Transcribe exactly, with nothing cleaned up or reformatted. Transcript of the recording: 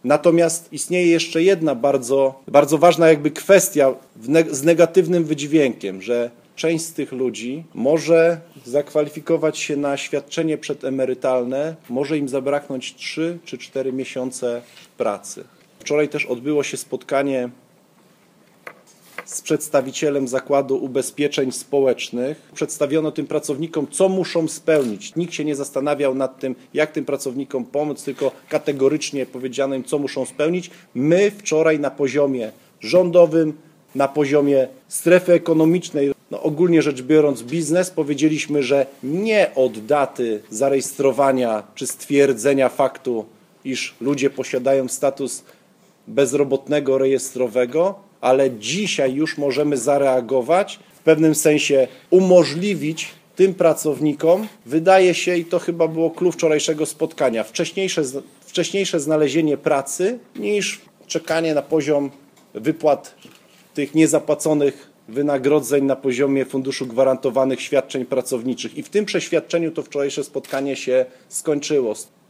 Natomiast istnieje jeszcze jedna bardzo, bardzo ważna jakby kwestia z negatywnym wydźwiękiem, że część z tych ludzi może zakwalifikować się na świadczenie przedemerytalne, może im zabraknąć trzy czy cztery miesiące pracy. Wczoraj też odbyło się spotkanie z przedstawicielem Zakładu Ubezpieczeń Społecznych. Przedstawiono tym pracownikom, co muszą spełnić. Nikt się nie zastanawiał nad tym, jak tym pracownikom pomóc, tylko kategorycznie powiedziano im, co muszą spełnić. My wczoraj na poziomie rządowym, na poziomie strefy ekonomicznej, no ogólnie rzecz biorąc biznes, powiedzieliśmy, że nie od daty zarejestrowania czy stwierdzenia faktu, iż ludzie posiadają status bezrobotnego rejestrowego, ale dzisiaj już możemy zareagować, w pewnym sensie umożliwić tym pracownikom, wydaje się, i to chyba było klucz wczorajszego spotkania, wcześniejsze, wcześniejsze znalezienie pracy niż czekanie na poziom wypłat tych niezapłaconych wynagrodzeń na poziomie Funduszu Gwarantowanych Świadczeń Pracowniczych. I w tym przeświadczeniu to wczorajsze spotkanie się skończyło.